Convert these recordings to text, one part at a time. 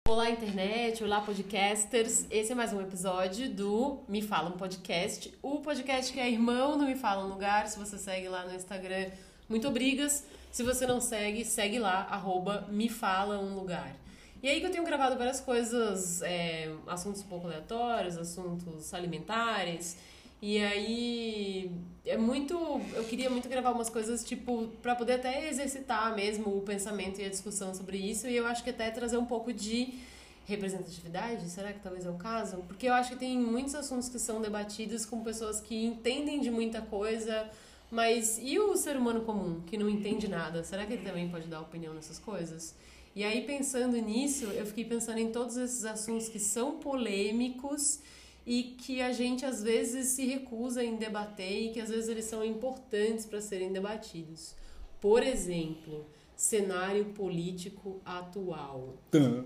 Olá, internet, olá, podcasters. Esse é mais um episódio do Me Fala um Podcast. O podcast que é irmão do Me Fala um Lugar. Se você segue lá no Instagram, muito obrigas. Se você não segue, segue lá, @mefalaumlugar. E aí que eu tenho gravado várias coisas, assuntos um pouco aleatórios, assuntos alimentares. E aí, eu queria muito gravar umas coisas, tipo, pra poder até exercitar mesmo o pensamento e a discussão sobre isso. E eu acho que até trazer um pouco de representatividade, será que talvez é o caso? Porque eu acho que tem muitos assuntos que são debatidos com pessoas que entendem de muita coisa, mas e o ser humano comum, que não entende nada? Será que ele também pode dar opinião nessas coisas? E aí, pensando nisso, eu fiquei pensando em todos esses assuntos que são polêmicos e que a gente às vezes se recusa em debater e que às vezes eles são importantes para serem debatidos. Por exemplo, cenário político atual.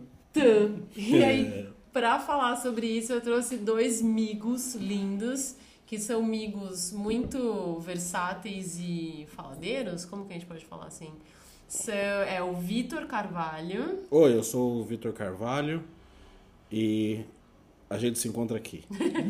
E aí, para falar sobre isso, eu trouxe dois migos lindos, que são migos muito versáteis e faladeiros, como que a gente pode falar assim? É o Vitor Carvalho. Oi, eu sou o Vitor Carvalho e a gente se encontra aqui.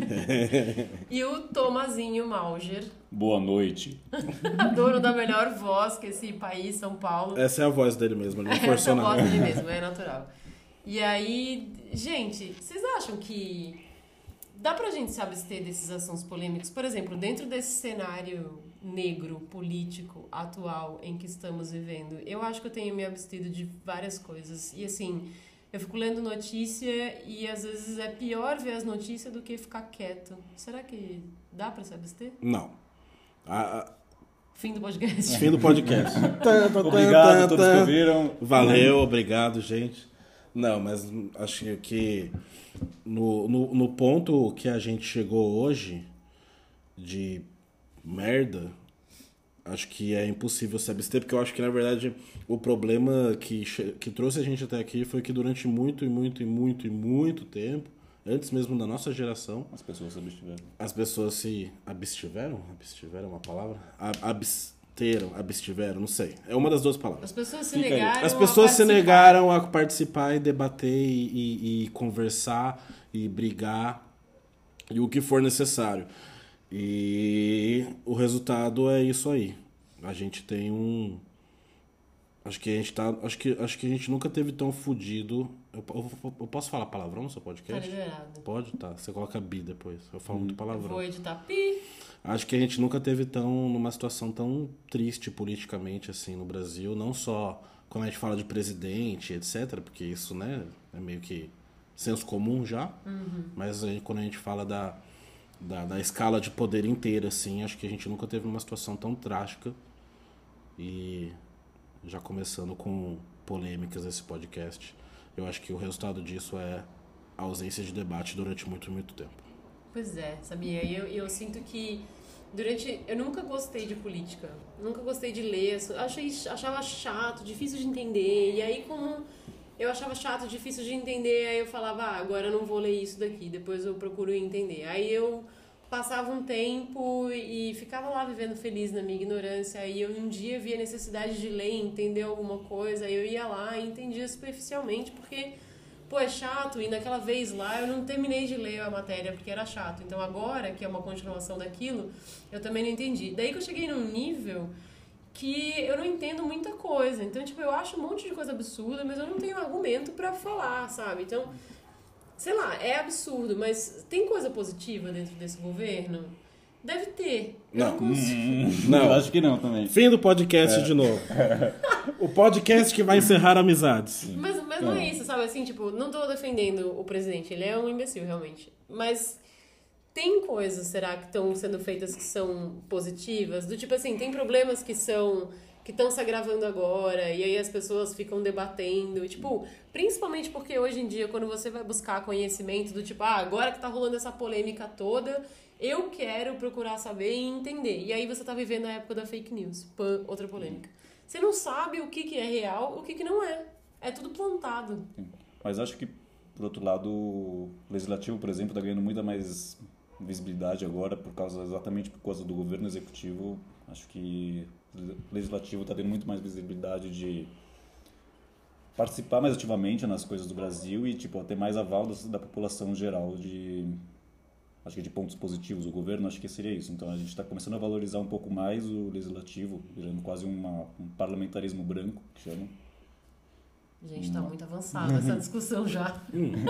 E o Tomazinho Mauger. Boa noite. Dono da melhor voz que esse país, São Paulo. Essa é a voz dele mesmo, ele não forçou nada. Essa é a voz dele mesmo, é natural. E aí, gente, vocês acham que dá pra gente se abster desses assuntos polêmicos? Por exemplo, dentro desse cenário negro, político, atual em que estamos vivendo, eu acho que eu tenho me abstido de várias coisas. E assim, eu fico lendo notícia e às vezes é pior ver as notícias do que ficar quieto. Será que dá pra se abster? Não. Fim do podcast. Fim do podcast. Obrigado a todos que ouviram. Valeu, obrigado, gente. Não, mas acho que no ponto que a gente chegou hoje de merda, acho que é impossível se abster, porque eu acho que, na verdade, o problema que trouxe a gente até aqui foi que durante muito tempo, antes mesmo da nossa geração, As pessoas se abstiveram. as pessoas se abstiveram? Abstiveram é uma palavra? Abstiveram, não sei. É uma das duas palavras. As pessoas se Fica aí. negaram As pessoas a se participar. negaram a participar e debater e conversar e brigar e o que for necessário. E o resultado é isso aí. A gente tem um... Acho que a gente nunca teve tão fudido. Eu posso falar palavrão no seu Tá podcast? liberado. Pode? Tá. Você coloca bi depois. Eu falo muito Eu palavrão. vou editar pi. Acho que a gente nunca teve numa situação tão triste politicamente assim no Brasil, não só quando a gente fala de presidente, etc, porque isso, né, é meio que senso comum já, mas aí, quando a gente fala da escala de poder inteira, assim, acho que a gente nunca teve uma situação tão trágica. E já começando com polêmicas esse podcast, eu acho que o resultado disso é a ausência de debate durante muito tempo. Pois é, sabia? Eu sinto que eu nunca gostei de política, nunca gostei de ler, achava chato, difícil de entender, e aí como eu achava chato, difícil de entender, aí eu falava, agora eu não vou ler isso daqui, depois eu procuro entender. Aí eu passava um tempo e ficava lá vivendo feliz na minha ignorância, aí eu um dia via a necessidade de ler, entender alguma coisa, aí eu ia lá e entendia superficialmente, porque pô, é chato, e naquela vez lá eu não terminei de ler a matéria porque era chato. Então agora, que é uma continuação daquilo, eu também não entendi. Daí que eu cheguei num nível que eu não entendo muita coisa. Então, tipo, eu acho um monte de coisa absurda, mas eu não tenho argumento pra falar, sabe? Então, sei lá, é absurdo, mas tem coisa positiva dentro desse governo? Deve ter. Eu Não. consigo. Não. Eu acho que não também. Fim do podcast de novo. O podcast que vai encerrar amizades. Mas não é isso, sabe? Assim, tipo, não tô defendendo o presidente, ele é um imbecil, realmente. Mas tem coisas, será, que estão sendo feitas que são positivas? Do tipo assim, tem problemas que estão se agravando agora, e aí as pessoas ficam debatendo, e, tipo, principalmente porque hoje em dia, quando você vai buscar conhecimento do tipo, agora que tá rolando essa polêmica toda, eu quero procurar saber e entender. E aí você tá vivendo a época da fake news, outra polêmica. Você não sabe o que é real, o que não é. É tudo plantado. Mas acho que, por outro lado, o legislativo, por exemplo, está ganhando muita mais visibilidade agora, exatamente por causa do governo executivo. Acho que o legislativo está tendo muito mais visibilidade de participar mais ativamente nas coisas do Brasil e, tipo, ter mais aval da população geral acho que de pontos positivos. O governo, acho que seria isso. Então, a gente está começando a valorizar um pouco mais o legislativo, virando quase um parlamentarismo branco, que chama. Gente, tá muito avançada essa discussão já.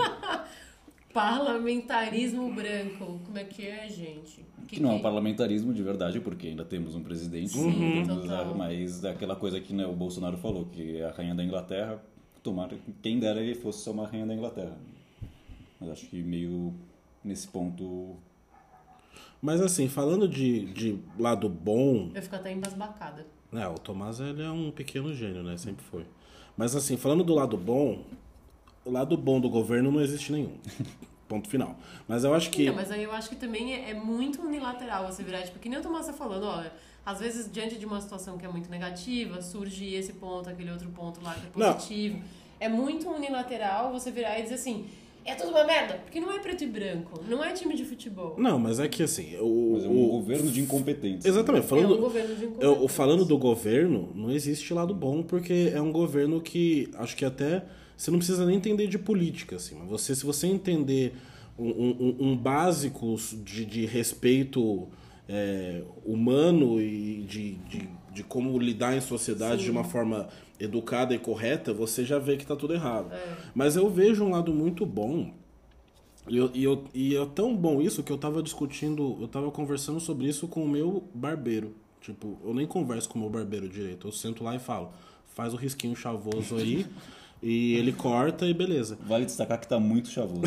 Parlamentarismo branco. Como é que é, gente? Que não é um parlamentarismo de verdade, porque ainda temos um presidente. Sim, total. Mas é aquela coisa que, né, o Bolsonaro falou, que é a rainha da Inglaterra, tomara quem dera ele fosse só uma rainha da Inglaterra. Mas acho que meio nesse ponto... Mas assim, falando de lado bom... Eu fico até embasbacada. O Tomás, ele é um pequeno gênio, né? Sempre foi. Mas assim, falando do lado bom, o lado bom do governo não existe nenhum. Ponto final. Mas eu acho que... Então, mas aí eu acho que também é muito unilateral você virar, tipo, que nem o Tomás tá falando, olha, às vezes diante de uma situação que é muito negativa, surge esse ponto, aquele outro ponto lá que é positivo. Não. É muito unilateral você virar e dizer assim, é tudo uma merda, porque não é preto e branco, não é time de futebol. Não, mas é que assim... Mas é um governo de incompetentes. Exatamente. Falando, é um governo de incompetentes. Falando do governo, não existe lado bom, porque é um governo que, acho que até, você não precisa nem entender de política, assim, mas se você entender um básico de respeito humano e de como lidar em sociedade de uma forma educada e correta, você já vê que tá tudo errado. Mas eu vejo um lado muito bom, e é tão bom isso que eu tava conversando sobre isso com o meu barbeiro. Tipo, eu nem converso com o meu barbeiro direito, eu sento lá e falo, faz o risquinho chavoso aí, e ele corta e beleza. Vale destacar que tá muito chavoso.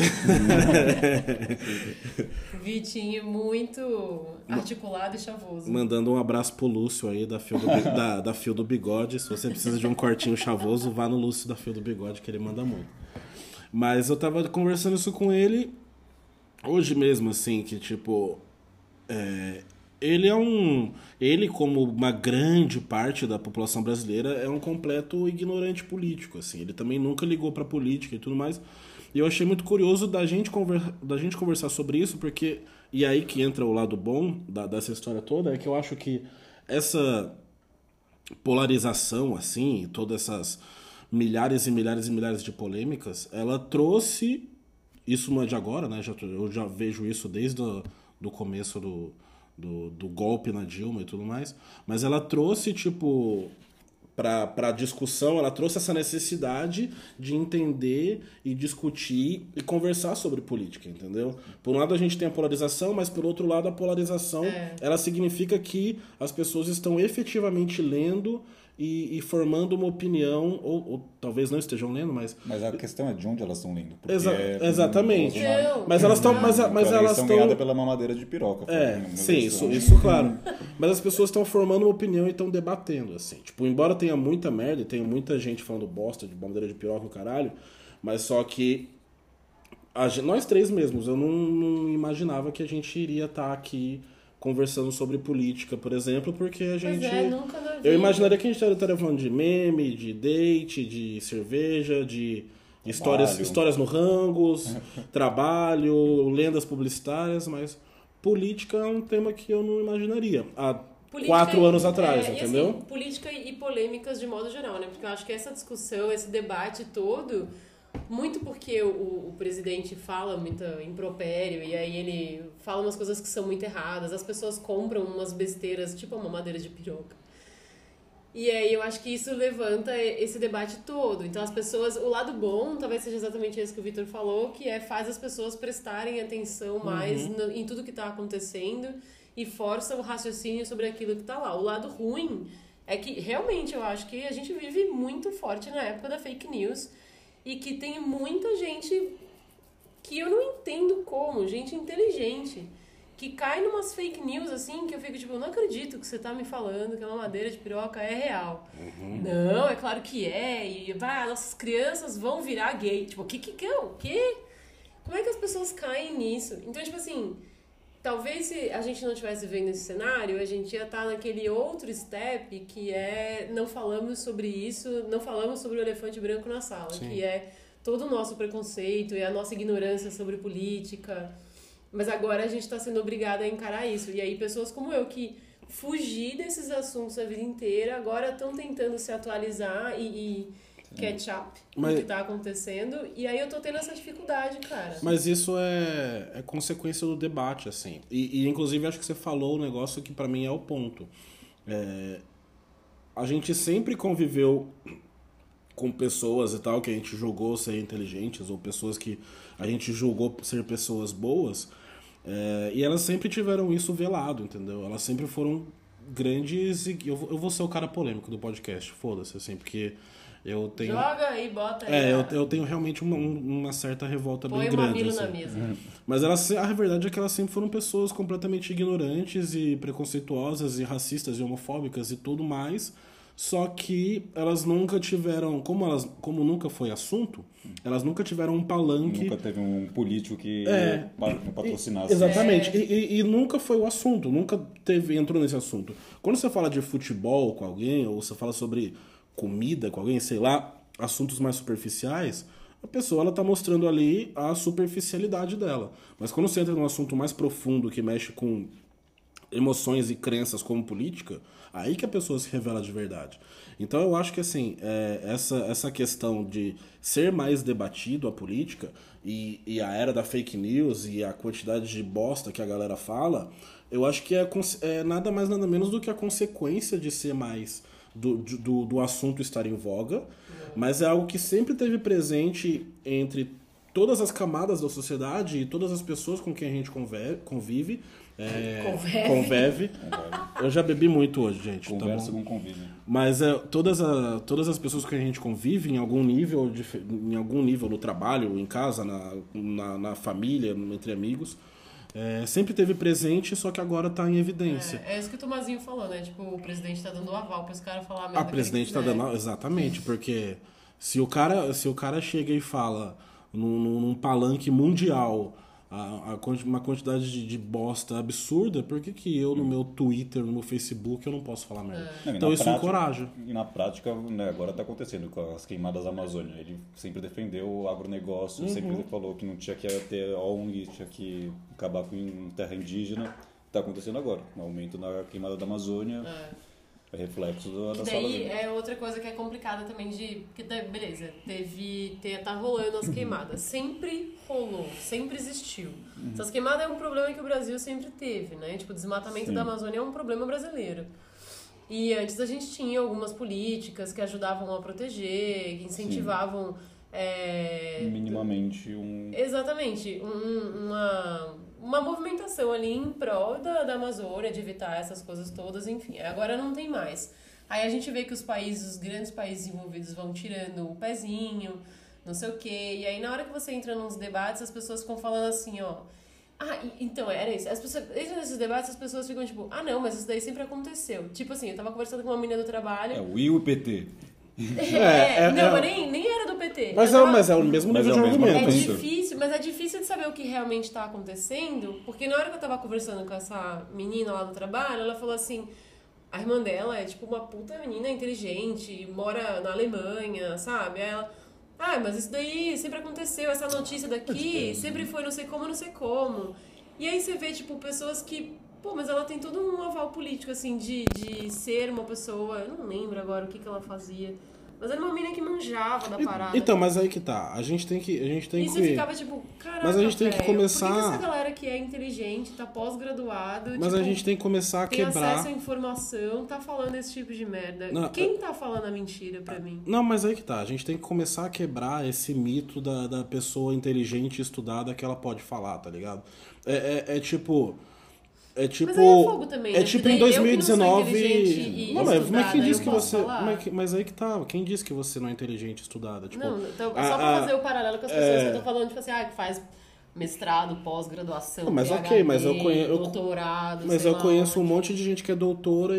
Vitinho muito articulado e chavoso. Mandando um abraço pro Lúcio aí da Fio do Bigode. Se você precisa de um cortinho chavoso, vá no Lúcio da Fio do Bigode, que ele manda muito. Mas eu tava conversando isso com ele hoje mesmo, assim, que tipo... Ele, como uma grande parte da população brasileira, é um completo ignorante político, assim. Ele também nunca ligou pra política e tudo mais. E eu achei muito curioso da gente conversar sobre isso, porque... E aí que entra o lado bom dessa história toda, é que eu acho que essa polarização, assim, todas essas milhares e milhares e milhares de polêmicas, ela trouxe... Isso não é de agora, né? Eu já vejo isso desde do começo do golpe na Dilma e tudo mais, mas ela trouxe, tipo, pra discussão, ela trouxe essa necessidade de entender e discutir e conversar sobre política, entendeu? Por um lado a gente tem a polarização, mas por outro lado a polarização, ela significa que as pessoas estão efetivamente lendo e formando uma opinião, ou talvez não estejam lendo, mas... Mas a questão é de onde elas estão lendo. Exatamente. Mas elas estão... Mas elas estão ganhadas pela mamadeira de piroca. Sim, isso claro. Mas as pessoas estão formando uma opinião e estão debatendo, assim. Tipo, embora tenha muita merda, e tenha muita gente falando bosta de mamadeira de piroca, o caralho, mas só que nós três mesmos, eu não imaginava que a gente iria estar aqui conversando sobre política, por exemplo, porque a gente... nunca na vida. Eu imaginaria que a gente estaria falando de meme, de date, de cerveja, de histórias no Rangos, trabalho, lendas publicitárias, mas política é um tema que eu não imaginaria há 4 anos atrás, entendeu? E assim, política e polêmicas de modo geral, né? Porque eu acho que essa discussão, esse debate todo... Muito porque o presidente fala muito impropério e aí ele fala umas coisas que são muito erradas, as pessoas compram umas besteiras, tipo uma mamadeira de piroca. E aí eu acho que isso levanta esse debate todo. Então as pessoas, o lado bom talvez seja exatamente esse que o Vitor falou, que faz as pessoas prestarem atenção mais em tudo que está acontecendo e força o raciocínio sobre aquilo que está lá. O lado ruim é que realmente eu acho que a gente vive muito forte na época da fake news. E que tem muita gente que eu não entendo como, gente inteligente, que cai numas fake news assim, que eu fico tipo, eu não acredito que você tá me falando que a mamadeira de piroca é real. Não, é claro que é, e nossas crianças vão virar gay. Tipo, o quê? Como é que as pessoas caem nisso? Então, tipo assim, talvez se a gente não estivesse vendo esse cenário, a gente ia estar naquele outro step que não falamos sobre isso, não falamos sobre o elefante branco na sala, Sim. que é todo o nosso preconceito e a nossa ignorância sobre política. Mas agora a gente está sendo obrigada a encarar isso. E aí pessoas como eu que fugi desses assuntos a vida inteira, agora estão tentando se atualizar e catch-up Mas- do que tá acontecendo. E aí eu tô tendo essa dificuldade, cara. Mas isso é consequência do debate, assim. E inclusive, acho que você falou um negócio que pra mim é o ponto. A gente sempre conviveu com pessoas e tal que a gente julgou ser inteligentes, ou pessoas que a gente julgou ser pessoas boas, e elas sempre tiveram isso velado, entendeu? Elas sempre foram grandes, e eu vou ser o cara polêmico do podcast, foda-se, assim, porque eu tenho... Joga aí, bota aí. eu tenho realmente uma certa revolta Põe bem o grande. mamilo assim. na mesa. Mas a verdade é que elas sempre foram pessoas completamente ignorantes e preconceituosas e racistas e homofóbicas e tudo mais. Só que elas nunca tiveram, como nunca foi assunto, elas nunca tiveram um palanque. Nunca teve um político que patrocinasse. Exatamente. E nunca foi o assunto, nunca entrou nesse assunto. Quando você fala de futebol com alguém, ou você fala sobre comida com alguém, sei lá, assuntos mais superficiais, a pessoa ela tá mostrando ali a superficialidade dela. Mas quando você entra num assunto mais profundo que mexe com emoções e crenças como política, aí que a pessoa se revela de verdade. Então eu acho que assim, essa questão de ser mais debatido a política e a era da fake news e a quantidade de bosta que a galera fala, eu acho que é nada mais nada menos do que a consequência de ser mais do assunto estar em voga, mas é algo que sempre teve presente entre todas as camadas da sociedade e todas as pessoas com quem a gente convive. Convive. Eu já bebi muito hoje, gente. Conversa tá com convívio. Mas todas as pessoas com quem a gente convive em algum nível no trabalho, em casa, na família, entre amigos, sempre teve presente, só que agora tá em evidência. É isso que o Tomazinho falou, né? Tipo, o presidente tá dando o aval para os caras falar a merda. A presidente tá dando... Exatamente, porque se o cara chega e fala num palanque mundial uma quantidade de bosta absurda, por que eu no meu Twitter, no meu Facebook, eu não posso falar merda? Então isso encoraja. E na prática, né, agora está acontecendo com as queimadas da Amazônia. Ele sempre defendeu o agronegócio, sempre falou que não tinha que ter ONG, tinha que acabar com terra indígena. Está acontecendo agora, um aumento na queimada da Amazônia. É reflexo da sala daí dele. é outra coisa que é complicada também porque beleza, tá rolando as queimadas. Sempre rolou, sempre existiu. Essas queimadas é um problema que o Brasil sempre teve, né? Tipo, o desmatamento da Amazônia é um problema brasileiro. E antes a gente tinha algumas políticas que ajudavam a proteger, que incentivavam... minimamente Exatamente, uma movimentação ali em prol da Amazônia, de evitar essas coisas todas, enfim. Agora não tem mais. Aí a gente vê que os grandes países envolvidos vão tirando o pezinho, não sei o quê. E aí na hora que você entra nos debates, as pessoas ficam falando assim, ó... então, era isso. As pessoas, nesses debates, as pessoas ficam tipo... não, mas isso daí sempre aconteceu. Tipo assim, eu tava conversando com uma menina do trabalho... o I e o PT. Não, nem era do PT. Mas é o mesmo nível de argumento. Mas é difícil de saber o que realmente está acontecendo, porque na hora que eu tava conversando com essa menina lá do trabalho, ela falou assim, a irmã dela é tipo uma puta menina inteligente, mora na Alemanha, sabe? Aí ela, mas isso daí sempre aconteceu, essa notícia daqui sempre foi não sei como. E aí você vê, tipo, pessoas que... Pô, mas ela tem todo um aval político, assim, de ser uma pessoa... Eu não lembro agora o que ela fazia. Mas era uma menina que manjava da parada. Então, mas aí que tá. A gente tem que... E você ficava tipo, caraca, mas a gente tem que começar... Por que essa galera que é inteligente, tá pós-graduado... Mas a gente tem que começar a quebrar... Tem acesso à informação, tá falando esse tipo de merda. Não, quem tá falando a mentira pra mim? Não, mas aí que tá. A gente tem que começar a quebrar esse mito da pessoa inteligente e estudada que ela pode falar, tá ligado? É tipo... Mas aí é fogo também, né? Tipo em 2019. Não, mas quem disse que você. Mas aí que tá. Quem disse que você não é inteligente e estudada? Tipo, não, então, só pra fazer o paralelo com as pessoas que eu tô falando, tipo assim, que faz mestrado, pós-graduação, mas PhD, ok, mas eu conheço, doutorado. Mas eu conheço um monte de gente que é doutora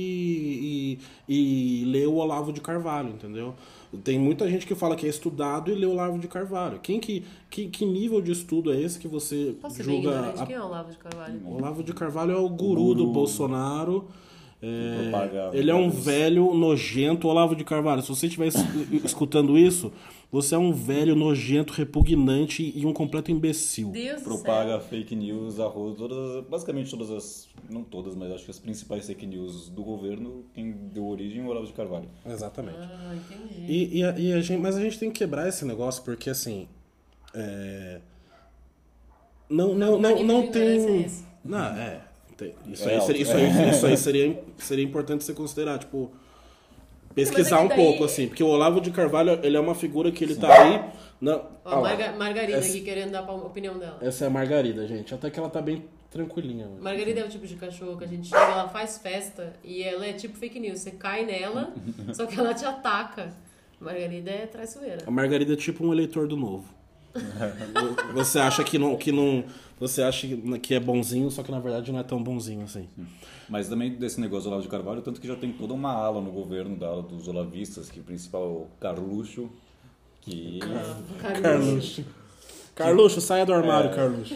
e lê o Olavo de Carvalho, entendeu? Tem muita gente que fala que é estudado e lê o Olavo de Carvalho. Que nível de estudo é esse que você Posso ser julga? bem ignorante? Quem é o Olavo de Carvalho? O Olavo de Carvalho é o guru do Bolsonaro Propaga ele é um vários- velho nojento. Olavo de Carvalho, se você estiver escutando isso, você é um velho nojento, repugnante e um completo imbecil. Deus do propaga céu. fake news, basicamente todas as, não todas, mas acho que as principais fake news do governo, quem deu origem é o Olavo de Carvalho. Exatamente. Ah, entendi. Mas a gente tem que quebrar esse negócio, porque assim. Não tem. Não, Isso É aí, alto. isso aí seria importante você considerar, tipo. Pesquisar Mas é que um pouco, daí- assim. Porque o Olavo de Carvalho, ele é uma figura que ele tá aí. Não, Ó, lá. Margarida Essa- aqui querendo dar a opinião dela. Essa é a Margarida, gente. Até que ela tá bem tranquilinha. Hoje. Margarida é o tipo de cachorro que a gente chega, ela faz festa e ela é tipo fake news. Você cai nela, só que ela te ataca. Margarida é traiçoeira. A Margarida é tipo um eleitor do Novo. Você acha que não. Você acha que é bonzinho, só que na verdade não é tão bonzinho assim. Mas também desse negócio do Olavo de Carvalho, tanto que já tem toda uma ala no governo da ala dos olavistas, que o principal é o Carluxo, que... Carluxo. Carluxo, saia do armário, Carluxo.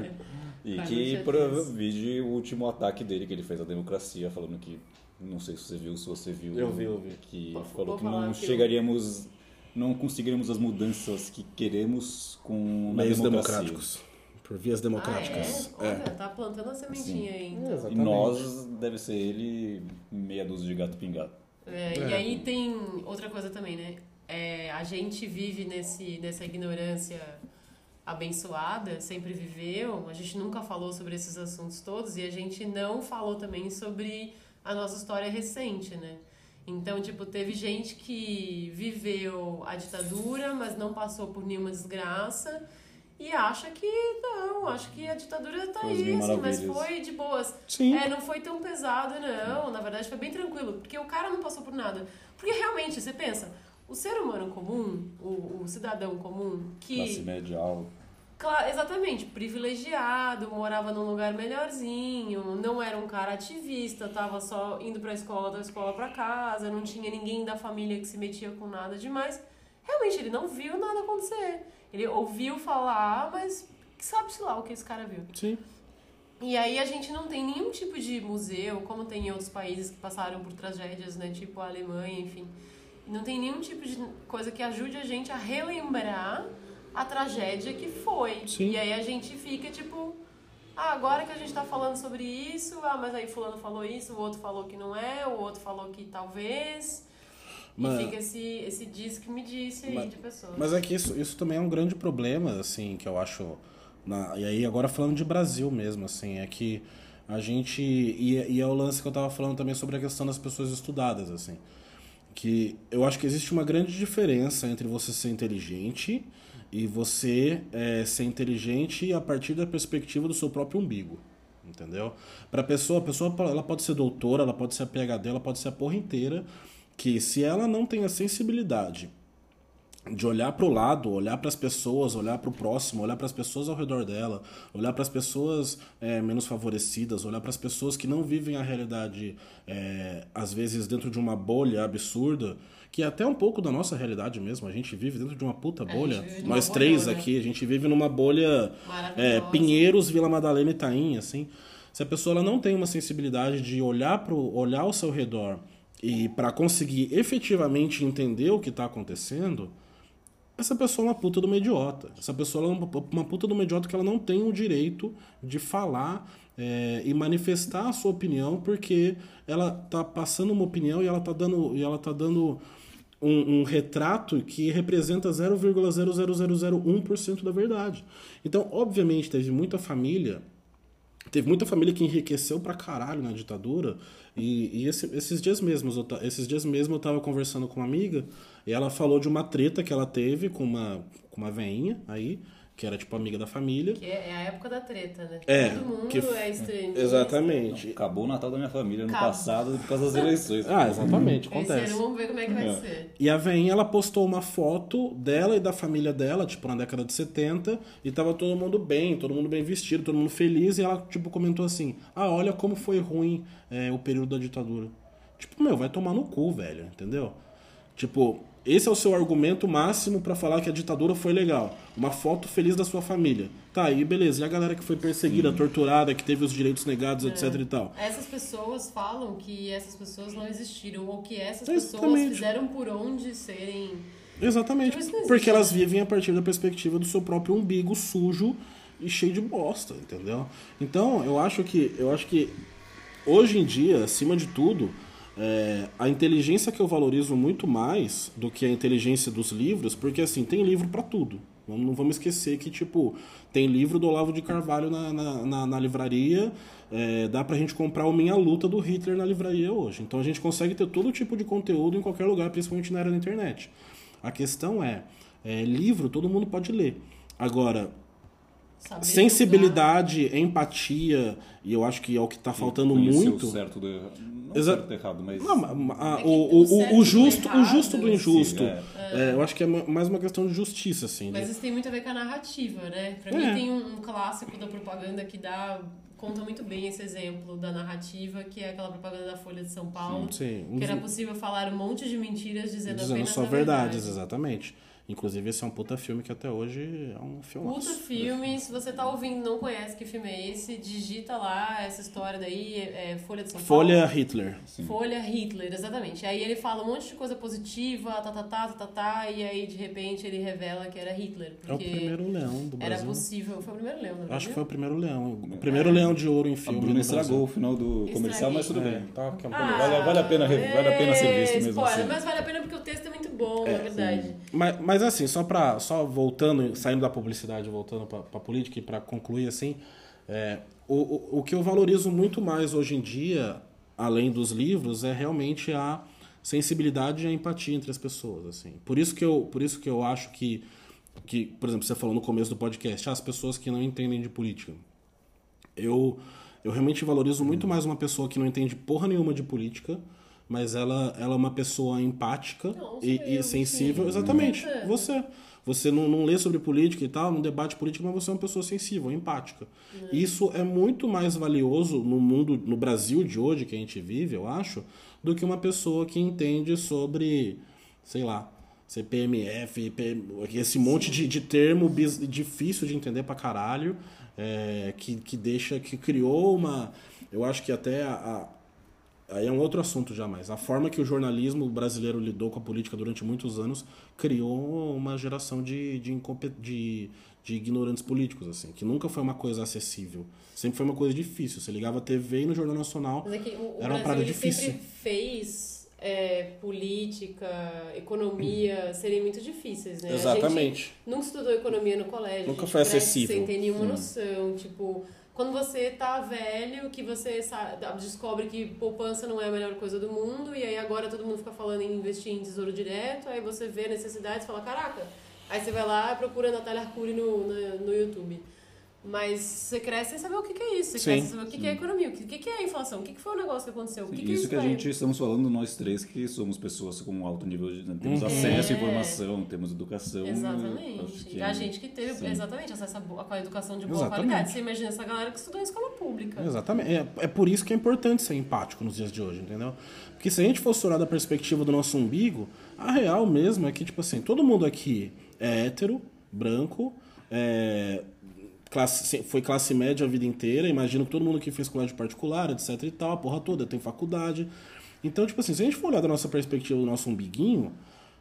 E Carluxo que é previde o último ataque dele que ele fez à democracia, falando que, não sei se você viu. Eu vi. Que Vou falou que falar não que eu- chegaríamos, não conseguiríamos as mudanças que queremos com na Meios democracia. democráticos. Por vias democráticas. Ah, é? Olha, tá plantando a sementinha aí. Então. E Exatamente. nós, deve ser ele, meia dúzia de gato pingado. E aí tem outra coisa também, né? A gente vive nessa ignorância abençoada, sempre viveu, a gente nunca falou sobre esses assuntos todos e a gente não falou também sobre a nossa história recente, né? Então, tipo, teve gente que viveu a ditadura, mas não passou por nenhuma desgraça e acha que acho que a ditadura tá Foi as aí, mil assim, mas maravilhas. foi de boas. Sim. Não foi tão pesado, não. Na verdade, foi bem tranquilo, porque o cara não passou por nada. Porque realmente, você pensa, o ser humano comum, o cidadão comum, Classe que. média alta. Exatamente, privilegiado, morava num lugar melhorzinho, não era um cara ativista, tava só indo pra escola, da escola pra casa, não tinha ninguém da família que se metia com nada demais. Realmente, ele não viu nada acontecer. Ele ouviu falar, mas sabe-se lá o que esse cara viu. Sim. E aí a gente não tem nenhum tipo de museu, como tem em outros países que passaram por tragédias, né? Tipo a Alemanha, enfim. Não tem nenhum tipo de coisa que ajude a gente a relembrar a tragédia que foi. Sim. E aí a gente fica tipo... agora que a gente tá falando sobre isso, mas aí fulano falou isso, o outro falou que não é, o outro falou que talvez... Mas- E fica esse diz que me disse aí de pessoas. Mas é que isso também é um grande problema, assim, que eu acho... E aí, agora falando de Brasil mesmo, assim, é que a gente... E é o lance que eu tava falando também sobre a questão das pessoas estudadas, assim. Que eu acho que existe uma grande diferença entre você ser inteligente e você ser inteligente a partir da perspectiva do seu próprio umbigo. Entendeu? Pra pessoa, ela pode ser doutora, ela pode ser a PhD, ela pode ser a porra inteira, que se ela não tem a sensibilidade de olhar para o lado, olhar para as pessoas, olhar para o próximo, olhar para as pessoas ao redor dela, olhar para as pessoas menos favorecidas, olhar para as pessoas que não vivem a realidade, às vezes dentro de uma bolha absurda, que é até um pouco da nossa realidade mesmo. A gente vive dentro de uma puta bolha. gente vive numa Nós três bolhona. aqui, a gente vive numa bolha Maravilhosa. Pinheiros, Vila Madalena e Itaim, assim. Se a pessoa ela não tem uma sensibilidade de olhar ao seu redor e para conseguir efetivamente entender o que está acontecendo, essa pessoa é uma puta de uma idiota. Essa pessoa é uma puta de uma idiota que ela não tem o direito de falar e manifestar a sua opinião, porque ela tá passando uma opinião e ela tá dando um retrato que representa 0,00001% da verdade. Então, obviamente, teve muita família que enriqueceu pra caralho na ditadura. E esses dias mesmo eu tava conversando com uma amiga e ela falou de uma treta que ela teve com uma veinha aí, que era tipo amiga da família. Que é a época da treta, né? Todo mundo que- é extremista. Exatamente. Acabou o Natal da minha família no Acabou. passado por causa das eleições. Exatamente, Esse acontece. ano vamos ver como é que vai ser. E a veinha, ela postou uma foto dela e da família dela, tipo, na década de 70, e tava todo mundo bem vestido, todo mundo feliz, e ela, tipo, comentou assim, olha como foi ruim o período da ditadura. Tipo, vai tomar no cu, velho, entendeu? Tipo, esse é o seu argumento máximo pra falar que a ditadura foi legal. Uma foto feliz da sua família. Tá, aí beleza. E a galera que foi perseguida, torturada, que teve os direitos negados, etc e tal? Essas pessoas falam que essas pessoas não existiram, ou que essas Exatamente. pessoas fizeram por onde serem... Exatamente. Tipo, isso não existe, Porque elas né? vivem a partir da perspectiva do seu próprio umbigo sujo e cheio de bosta, entendeu? Então, eu acho que hoje em dia, acima de tudo, a inteligência que eu valorizo muito mais do que a inteligência dos livros, porque assim, tem livro pra tudo. Não vamos esquecer que, tipo, tem livro do Olavo de Carvalho na livraria, dá pra gente comprar o Minha Luta do Hitler na livraria hoje. Então a gente consegue ter todo tipo de conteúdo em qualquer lugar, principalmente na era da internet. A questão livro todo mundo pode ler. Agora, Saber sensibilidade, empatia, e eu acho que é o que está faltando muito. O certo do errado. Não Exato. certo errado, mas... O justo do injusto. Sim, eu acho que é mais uma questão de justiça, assim. Mas isso tem muito a ver com a narrativa, né? Pra mim tem um clássico da propaganda que conta muito bem esse exemplo da narrativa, que é aquela propaganda da Folha de São Paulo, Sim. que era possível falar um monte de mentiras dizendo apenas só a verdades, exatamente. Inclusive, esse é um puta filme que até hoje é um filme. Puta filme, se você tá ouvindo e não conhece que filme é esse, digita lá essa história daí, Folha de São Paulo. Folha Hitler. Sim. Folha Hitler, exatamente. Aí ele fala um monte de coisa positiva, e aí de repente ele revela que era Hitler. É o primeiro leão do Brasil. Era possível. Foi o primeiro leão, não Acho que foi o primeiro leão. O primeiro leão de ouro em A filme. Bruna no estragou Brasil. o final do comercial, mas tudo bem. Tá, Vale a pena ser visto mesmo spoiler, assim. mas vale a pena porque o texto é muito bom, na verdade. Mas assim, só voltando, saindo da publicidade, voltando pra política e pra concluir assim, o que eu valorizo muito mais hoje em dia, além dos livros, é realmente a sensibilidade e a empatia entre as pessoas, assim. Por isso que eu acho que, por exemplo, você falou no começo do podcast, as pessoas que não entendem de política. Eu realmente valorizo muito mais uma pessoa que não entende porra nenhuma de política, mas ela é uma pessoa empática e sensível. Sim. Exatamente. Você não lê sobre política e tal, não debate política, mas você é uma pessoa sensível, empática. Isso é muito mais valioso no mundo, no Brasil de hoje que a gente vive, eu acho, do que uma pessoa que entende sobre, sei lá, CPMF, esse monte de termo difícil de entender pra caralho, que criou uma... Eu acho que até aí é um outro assunto já mais. A forma que o jornalismo brasileiro lidou com a política durante muitos anos criou uma geração de ignorantes políticos, assim, que nunca foi uma coisa acessível. Sempre foi uma coisa difícil. Você ligava a TV e no Jornal Nacional era uma parada difícil. Sempre fez política, economia serem muito difíceis, né? Exatamente. A gente nunca estudou economia no colégio. Nunca foi acessível. Sem ter nenhuma noção, tipo... Quando você tá velho, que você descobre que poupança não é a melhor coisa do mundo, e aí agora todo mundo fica falando em investir em tesouro direto, aí você vê necessidades e fala, caraca, aí você vai lá e procura a Natália Arcuri no YouTube. Mas você cresce sem saber o que é isso, você cresce sem saber o que é economia, o que é a inflação, o que foi o negócio que aconteceu, o que é isso que a gente estamos falando, nós três, que somos pessoas com alto nível de... Temos acesso à informação, temos educação. Exatamente. A gente que teve, exatamente, acesso à educação de boa qualidade. Você imagina essa galera que estudou em escola pública. Exatamente. É por isso que é importante ser empático nos dias de hoje, entendeu? Porque se a gente fosse olhar da perspectiva do nosso umbigo, a real mesmo é que, tipo assim, todo mundo aqui é hétero, branco, foi classe média a vida inteira, imagino que todo mundo que fez colégio particular, etc e tal, a porra toda, tem faculdade. Então, tipo assim, se a gente for olhar da nossa perspectiva, do nosso umbiguinho,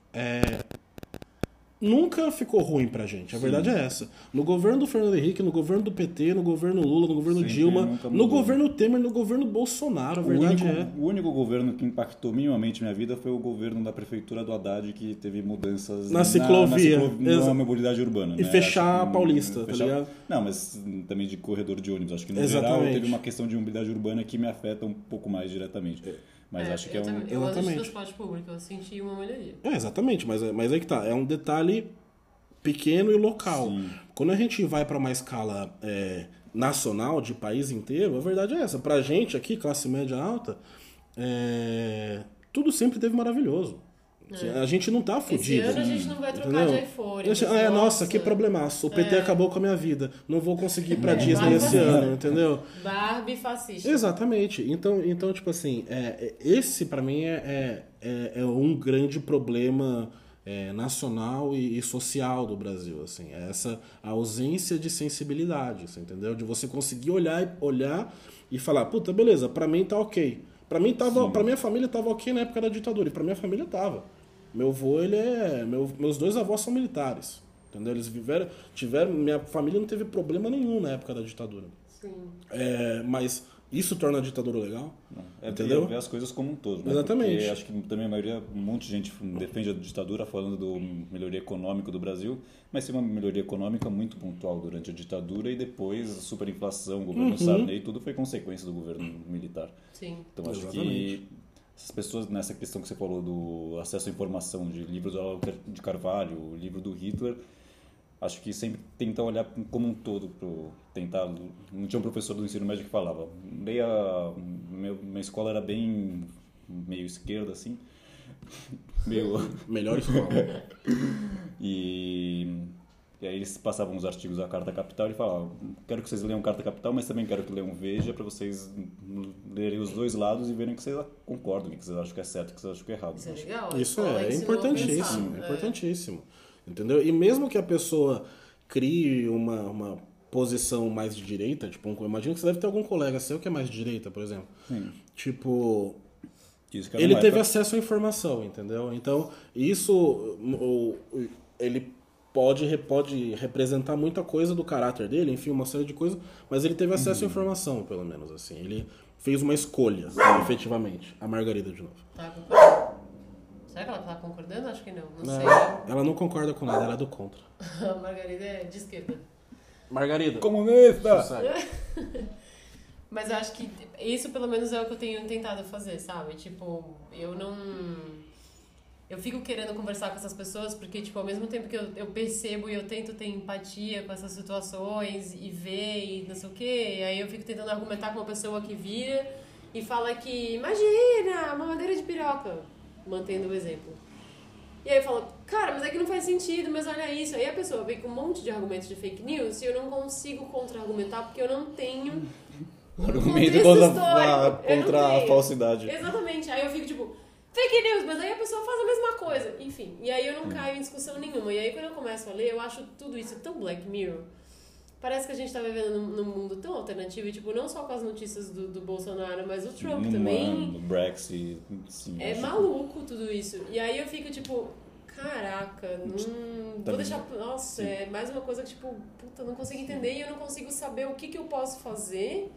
nunca ficou ruim pra gente, a verdade é essa. No governo do Fernando Henrique, no governo do PT, no governo Lula, no governo Dilma, no governo Temer, no governo Bolsonaro, a verdade O único governo que impactou minimamente minha vida foi o governo da prefeitura do Haddad, que teve mudanças na ciclovia, na mobilidade urbana. E fechar a Paulista, tá ligado? Não, mas também de corredor de ônibus. Acho que no geral teve uma questão de mobilidade urbana que me afeta um pouco mais diretamente. Mas acho que eu ando de transporte público, eu senti uma melhoria. Exatamente, mas aí que tá. É um detalhe pequeno e local. Sim. Quando a gente vai para uma escala nacional, de país inteiro, a verdade é essa. Pra gente aqui, classe média alta, tudo sempre teve maravilhoso. A gente não tá fudido. Esse ano a gente não vai trocar de iPhone. Nossa, que problemaço. O PT acabou com a minha vida. Não vou conseguir ir pra Disney esse ano, entendeu? Barbie fascista. Exatamente. Então tipo assim, esse pra mim é é um grande problema nacional e social do Brasil, assim, essa ausência de sensibilidade, você entendeu? De você conseguir olhar e falar, puta, beleza, pra mim tá ok. Pra minha família tava ok na época da ditadura, e pra minha família tava. Meu avô, meus 2 avós são militares, entendeu? Eles minha família não teve problema nenhum na época da ditadura. Sim. Mas isso torna a ditadura legal? Entendeu? Ver as coisas como um todo, né? Exatamente. Porque acho que também a maioria, um monte de gente defende a ditadura falando do melhoria econômica do Brasil, mas tem uma melhoria econômica muito pontual durante a ditadura e depois a superinflação, o governo Sarney, tudo foi consequência do governo militar. Sim. Então acho Exatamente. que essas pessoas, nessa questão que você falou do acesso à informação de livros do Olavo de Carvalho, o livro do Hitler, acho que sempre tenta olhar como um todo, tentar. Não tinha um professor do ensino médio que falava. Minha escola era bem meio esquerda, assim. Melhor escola. E aí eles passavam os artigos da Carta Capital e falavam, quero que vocês leiam Carta Capital, mas também quero que leiam Veja, para vocês lerem os 2 lados e verem que vocês concordam, que vocês acham que é certo e que vocês acham que é errado. Isso é legal. Isso A escola é ensinou a importantíssimo, pensar, importantíssimo. Entendeu? E mesmo que a pessoa crie uma posição mais de direita, tipo, imagina que você deve ter algum colega seu que é mais de direita, por exemplo. Sim. Tipo, Isso que era ele uma teve época- acesso à informação, entendeu? Então, isso ele pode representar muita coisa do caráter dele, enfim, uma série de coisas, mas ele teve acesso à informação, pelo menos, assim. Ele fez uma escolha, efetivamente. A Margarida, de novo. Tá concordando? Será que ela tá concordando? Acho que não. Não sei. Ela não concorda com nada, ela é do contra. A Margarida é de esquerda. Margarida. Comunista! Mas eu acho que isso pelo menos é o que eu tenho tentado fazer, sabe? Tipo, eu não... Eu fico querendo conversar com essas pessoas porque, tipo, ao mesmo tempo que eu percebo e eu tento ter empatia com essas situações e ver e não sei o quê, e aí eu fico tentando argumentar com uma pessoa que vira e fala que, imagina, mamadeira de piroca, mantendo o exemplo. E aí eu falo, cara, mas é que não faz sentido, mas olha isso. Aí a pessoa vem com um monte de argumentos de fake news e eu não consigo contra-argumentar porque eu não tenho Argumento contexto contra histórico. Eu não a tenho. falsidade. Exatamente. Aí eu fico tipo, fake news, mas aí a pessoa faz a mesma coisa. Enfim, e aí eu não caio em discussão nenhuma. E aí quando eu começo a ler, eu acho tudo isso tão Black Mirror. Parece que a gente tá vivendo num mundo tão alternativo, e tipo, não só com as notícias do Bolsonaro, mas o Trump também. Do Brexit, sim. É acho maluco tudo isso. E aí eu fico tipo, caraca, vou deixar. Nossa, é mais uma coisa que, tipo, puta, eu não consigo entender e eu não consigo saber o que eu posso fazer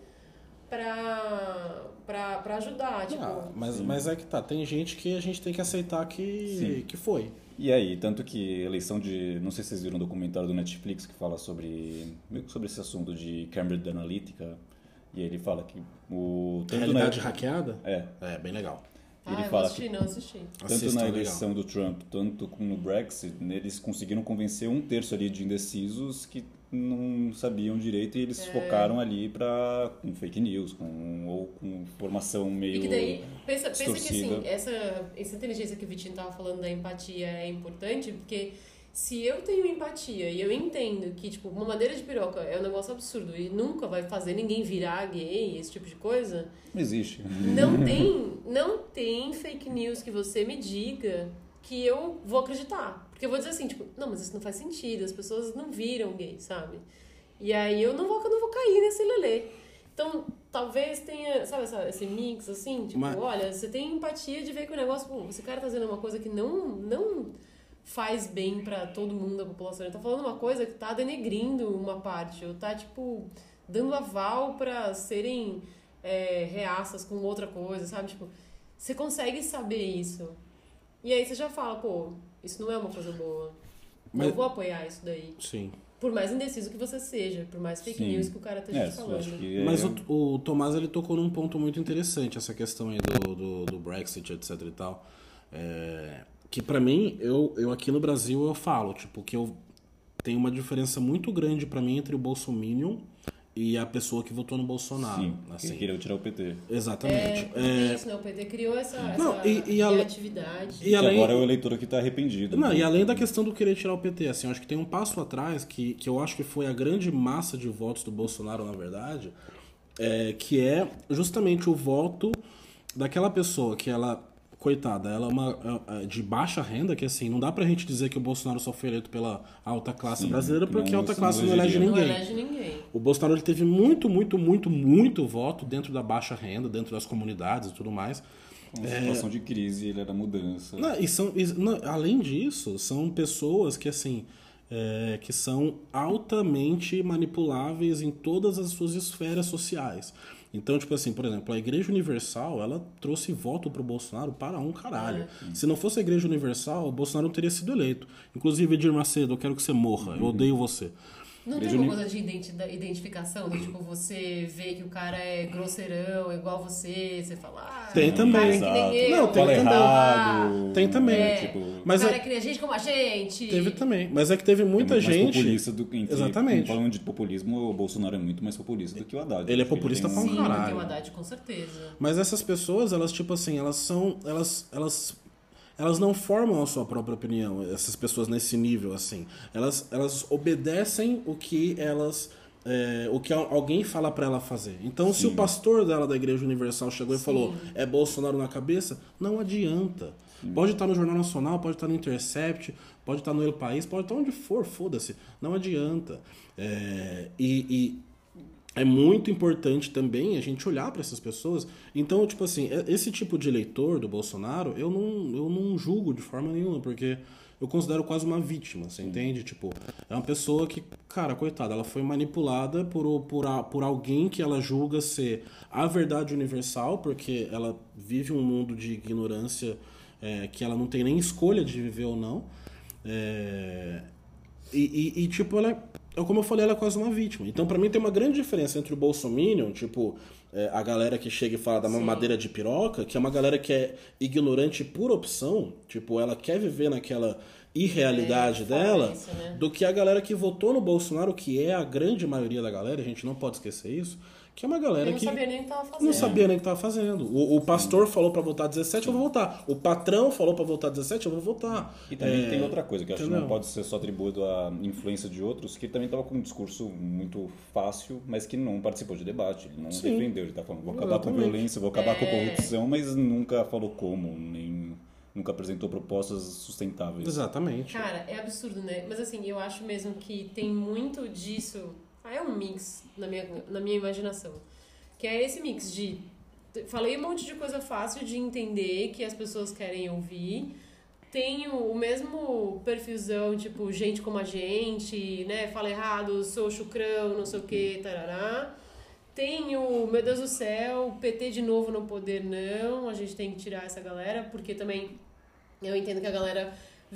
pra ajudar. Tipo, Mas é que tá, tem gente que a gente tem que aceitar que foi. E aí, tanto que eleição de... Não sei se vocês viram um documentário do Netflix que fala sobre esse assunto de Cambridge Analytica. E ele fala que tanto Realidade hackeada? É. É, bem legal. Ele eu fala assisti, que não assisti. tanto Assista, na legal. eleição do Trump, tanto no Brexit, eles conseguiram convencer 1/3 ali de indecisos que não sabiam direito e eles focaram ali com fake news, ou com informação meio E que daí, pensa que distorcida. assim, essa inteligência que o Vitinho tava falando da empatia é importante, porque se eu tenho empatia e eu entendo que, tipo, uma madeira de piroca é um negócio absurdo e nunca vai fazer ninguém virar gay, esse tipo de coisa, Não existe. não tem fake news que você me diga que eu vou acreditar. Porque eu vou dizer assim, tipo, não, mas isso não faz sentido, as pessoas não viram gay, sabe? E aí eu não vou cair nesse lelê. Então, talvez tenha, sabe, esse mix, assim, tipo, olha, você tem empatia de ver que o negócio, pô, esse cara tá fazendo uma coisa que não faz bem pra todo mundo da população. Ele tá falando uma coisa que tá denegrindo uma parte, ou tá, tipo, dando aval pra serem reaças com outra coisa, sabe? Tipo, você consegue saber isso. E aí você já fala, pô, isso não é uma coisa boa. Não vou apoiar isso daí. Sim. Por mais indeciso que você seja, por mais fake news que o cara esteja te falando. Acho que Mas o Tomás, ele tocou num ponto muito interessante, essa questão aí do Brexit, etc e tal. Que pra mim, eu aqui no Brasil eu falo, tipo, que eu tenho uma diferença muito grande pra mim entre o bolsominion e a pessoa que votou no Bolsonaro. Sim, assim. que queria tirar o PT. Exatamente. Isso, né? O PT criou essa atividade. E agora é o eleitor que está arrependido. Não, e além da questão do querer tirar o PT, assim, eu acho que tem um passo atrás que eu acho que foi a grande massa de votos do Bolsonaro, na verdade, que é justamente o voto daquela pessoa que ela coitada, ela é de baixa renda, que assim, não dá pra gente dizer que o Bolsonaro só foi eleito pela alta classe brasileira, porque a alta classe não elege ninguém. Não elege ninguém. O Bolsonaro ele teve muito voto dentro da baixa renda, dentro das comunidades e tudo mais. Uma situação de crise, ele era mudança. Além disso, são pessoas que, assim, que são altamente manipuláveis em todas as suas esferas sociais. Então, tipo assim, por exemplo, a Igreja Universal, ela trouxe voto pro Bolsonaro para um caralho. Se não fosse a Igreja Universal, o Bolsonaro não teria sido eleito. Inclusive, Edir Macedo, eu quero que você morra, eu odeio você. Não tem uma coisa de identificação, né? Tipo, você vê que o cara é grosseirão, igual você fala... tem também. Cara é que nem eu. Não, tem também. Errado. Tem também. Tipo, mas o cara é que nem a gente como a gente. Teve também. Mas é que teve muita gente... populista Exatamente. Falando de populismo, o Bolsonaro é muito mais populista do que o Haddad. Ele é populista pra um caralho. Sim, o Haddad, com certeza. Mas essas pessoas, elas, tipo assim, elas não formam a sua própria opinião, essas pessoas nesse nível, assim. Elas obedecem o que alguém fala pra ela fazer. Então, se o pastor dela da Igreja Universal chegou e falou, é Bolsonaro na cabeça, não adianta. Pode estar no Jornal Nacional, pode estar no Intercept, pode estar no El País, pode estar onde for, foda-se. Não adianta. É muito importante também a gente olhar para essas pessoas. Então, tipo assim, esse tipo de eleitor do Bolsonaro, eu não julgo de forma nenhuma, porque eu considero quase uma vítima, você entende? Tipo, é uma pessoa que, cara, coitada, ela foi manipulada por alguém que ela julga ser a verdade universal, porque ela vive um mundo de ignorância que ela não tem nem escolha de viver ou não. Tipo, como eu falei, ela é quase uma vítima. Então, pra mim, tem uma grande diferença entre o bolsominion, tipo, a galera que chega e fala da mamadeira de piroca, que é uma galera que é ignorante por opção, tipo, ela quer viver naquela irrealidade dela, isso, né? do que a galera que votou no Bolsonaro, que é a grande maioria da galera, a gente não pode esquecer isso, que é uma galera que não sabia nem o que tava fazendo. não sabia nem o que tava fazendo. O pastor falou pra votar 17, eu vou votar. O patrão falou pra votar 17, eu vou votar. E também tem outra coisa, que eu acho que entendeu? não pode ser só atribuído à influência de outros, que ele também estava com um discurso muito fácil, mas que não participou de debate, ele não defendeu, ele tá falando, vou acabar com violência, vou acabar com a corrupção, mas nunca falou como, nem nunca apresentou propostas sustentáveis. Exatamente. Cara, é absurdo, né? Mas assim, eu acho mesmo que tem muito disso. É um mix na minha imaginação. Que é esse mix de... Falei um monte de coisa fácil de entender, que as pessoas querem ouvir. Tenho o mesmo perfilzão, tipo, gente como a gente, né? Fala errado, sou chucrão, não sei o que, tarará. Tenho, meu Deus do céu, PT de novo no poder, não. A gente tem que tirar essa galera, porque também eu entendo que a galera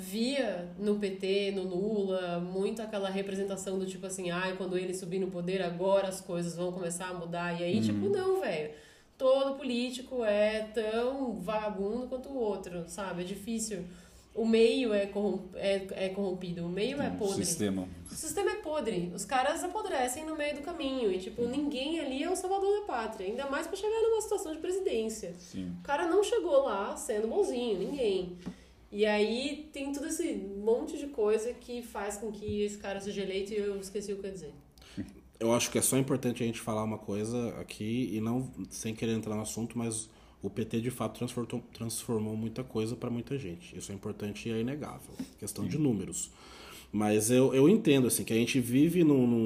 via no PT, no Lula, muito aquela representação do tipo assim, quando ele subir no poder, agora as coisas vão começar a mudar. E aí, tipo, não, velho. Todo político é tão vagabundo quanto o outro, sabe? É difícil. O meio é corrompido, o meio é podre. O sistema é podre. Os caras apodrecem no meio do caminho. E, tipo, ninguém ali é o salvador da pátria. Ainda mais pra chegar numa situação de presidência. Sim. O cara não chegou lá sendo bonzinho, ninguém. E aí tem todo esse monte de coisa que faz com que esse cara seja eleito e eu esqueci o que eu ia dizer. Eu acho que é só importante a gente falar uma coisa aqui, e não sem querer entrar no assunto, mas o PT de fato transformou muita coisa para muita gente. Isso é importante e é inegável. Questão de números. Mas eu entendo assim, que a gente vive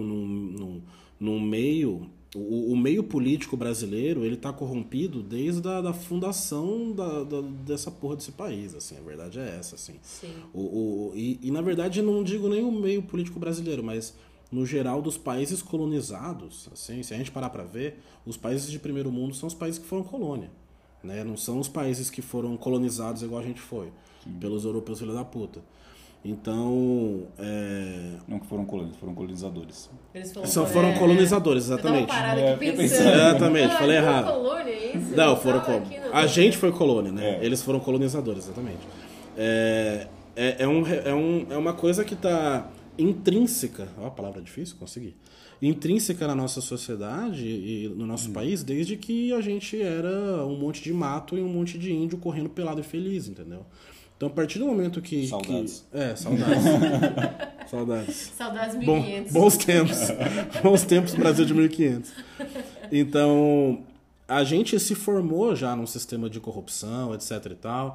num meio... O meio político brasileiro, ele tá corrompido desde a fundação dessa porra desse país, assim, a verdade é essa, assim. Sim. E na verdade não digo nem o meio político brasileiro, mas no geral dos países colonizados, assim, se a gente parar pra ver, os países de primeiro mundo são os países que foram colônia, né? Não são os países que foram colonizados igual a gente foi, pelos europeus filha da puta. Então... Não que foram colônias, foram colonizadores. Eles foram colonizadores, exatamente. Eu tava parada aqui pensando. Exatamente, falei errado. Colônia, é isso? Não, foram colônia. A gente foi colônia, né? Eles foram colonizadores, exatamente. É uma coisa que tá intrínseca... Ó, a palavra difícil, consegui. Intrínseca na nossa sociedade e no nosso país, desde que a gente era um monte de mato e um monte de índio correndo pelado e feliz, entendeu? Então, a partir do momento que... Saudades. Saudades. Saudades. Saudades 1500. Bons tempos. Bons tempos, Brasil de 1500. Então, a gente se formou já num sistema de corrupção, etc e tal.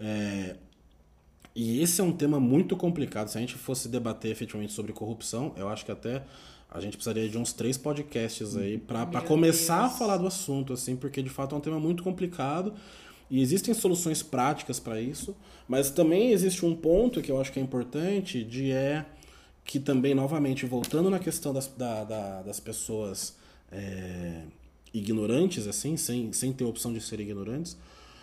E esse é um tema muito complicado. Se a gente fosse debater efetivamente sobre corrupção, eu acho que até a gente precisaria de uns 3 podcasts aí para começar a falar do assunto, assim, porque de fato é um tema muito complicado e existem soluções práticas para isso, mas também existe um ponto que eu acho que é importante, que também, novamente, voltando na questão das pessoas ignorantes, assim, sem ter opção de ser ignorantes,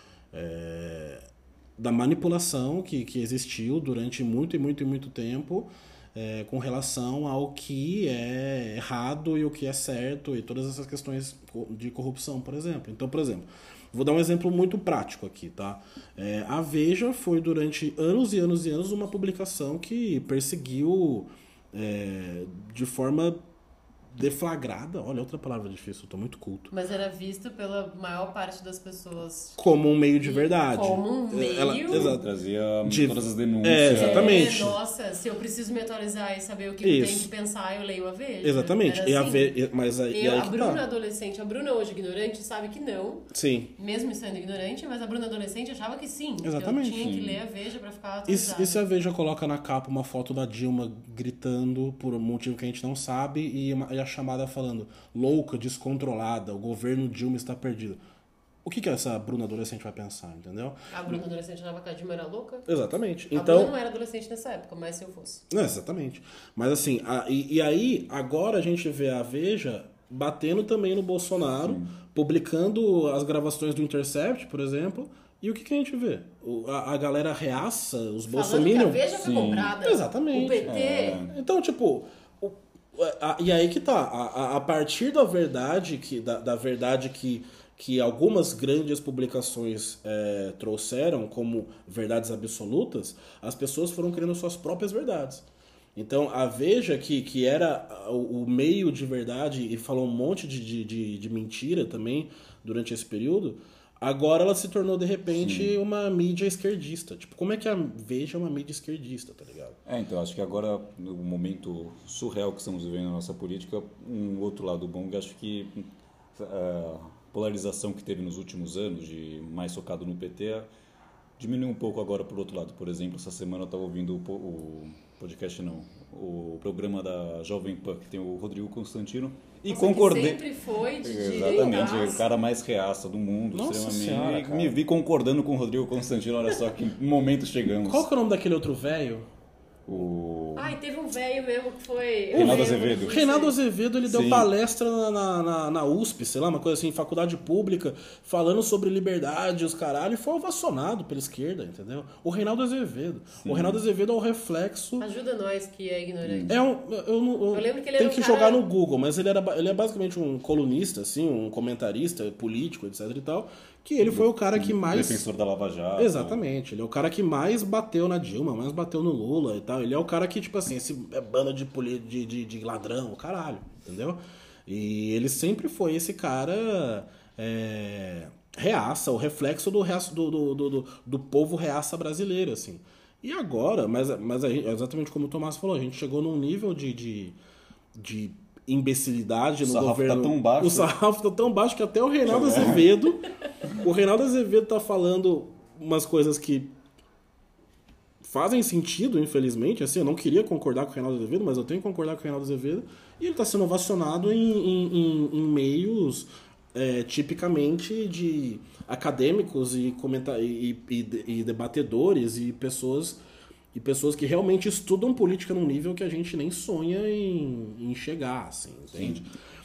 da manipulação que existiu durante muito e muito e muito tempo com relação ao que é errado e o que é certo e todas essas questões de corrupção, por exemplo. Então, por exemplo, vou dar um exemplo muito prático aqui, tá? A Veja foi durante anos e anos e anos uma publicação que perseguiu de forma deflagrada, olha, outra palavra difícil, eu tô muito culto. Mas era visto pela maior parte das pessoas como um meio de verdade. Como um meio. Exato. Trazia todas as denúncias. Exatamente. Nossa, se eu preciso me atualizar e saber o que eu tenho que pensar, eu leio a Veja. Exatamente. Era assim. Mas aí a Bruna adolescente, a Bruna hoje ignorante, sabe que não. Sim. Mesmo sendo ignorante, mas a Bruna adolescente achava que sim. Exatamente. Que eu tinha que ler a Veja pra ficar atualizada. E se a Veja coloca na capa uma foto da Dilma gritando por um motivo que a gente não sabe e a chamada falando louca, descontrolada, o governo Dilma está perdido. O que essa Bruna adolescente vai pensar, entendeu? A Bruna adolescente achava que a Dilma era louca? Exatamente. A Bruna não era adolescente nessa época, mas se eu fosse. Não, exatamente. Mas assim, e aí, agora a gente vê a Veja batendo também no Bolsonaro, publicando as gravações do Intercept, por exemplo. E o que a gente vê? A galera reaça, os bolsominions. Falando que a Veja foi comprada. Exatamente. O PT. Então, tipo... E aí que tá, a partir da verdade que algumas grandes publicações trouxeram como verdades absolutas, as pessoas foram criando suas próprias verdades. Então a Veja, que era o meio de verdade e falou um monte de mentira também durante esse período, agora ela se tornou, de repente, uma mídia esquerdista. Tipo, como é que a Veja é uma mídia esquerdista, tá ligado? Então, acho que agora, no momento surreal que estamos vivendo na nossa política, um outro lado bom, que acho que a polarização que teve nos últimos anos, de mais focado no PT, diminuiu um pouco agora por outro lado. Por exemplo, essa semana eu estava ouvindo o programa da Jovem Pan, que tem o Rodrigo Constantino, e concordei. Que sempre foi de Exatamente, o cara mais reaça do mundo, Nossa extremamente. Senhora, Me vi concordando com o Rodrigo Constantino, olha só que momento chegamos. Qual que é o nome daquele outro velho? Ai, teve um velho mesmo que foi... Reinaldo Azevedo. Reinaldo Azevedo, ele deu Sim. palestra na USP, sei lá, uma coisa assim, faculdade pública, falando sobre liberdade, os caralho, e foi ovacionado pela esquerda, entendeu? O Reinaldo Azevedo. Sim. O Reinaldo Azevedo é o reflexo... Ajuda nós que é ignorante. Eu lembro que ele tem era que um jogar cara... no Google, mas ele é basicamente um colunista, assim, um comentarista político, etc e tal, que ele foi o cara que mais... Defensor da Lava Jato. Exatamente, ele é o cara que mais bateu na Dilma, mais bateu no Lula e tal. Ele é o cara que, tipo assim, esse bando de ladrão, caralho, entendeu? E ele sempre foi esse cara reaça, o reflexo do povo reaça brasileiro, assim. E agora, mas exatamente como o Tomás falou, a gente chegou num nível de imbecilidade no governo. Tá tão baixo. O sarrafo tá tão baixo que até o Reinaldo Azevedo... O Reinaldo Azevedo tá falando umas coisas que fazem sentido, infelizmente. Assim, eu não queria concordar com o Reinaldo Azevedo, mas eu tenho que concordar com o Reinaldo Azevedo. E ele tá sendo ovacionado em meios tipicamente de acadêmicos e debatedores e pessoas que realmente estudam política num nível que a gente nem sonha em chegar, assim, entende?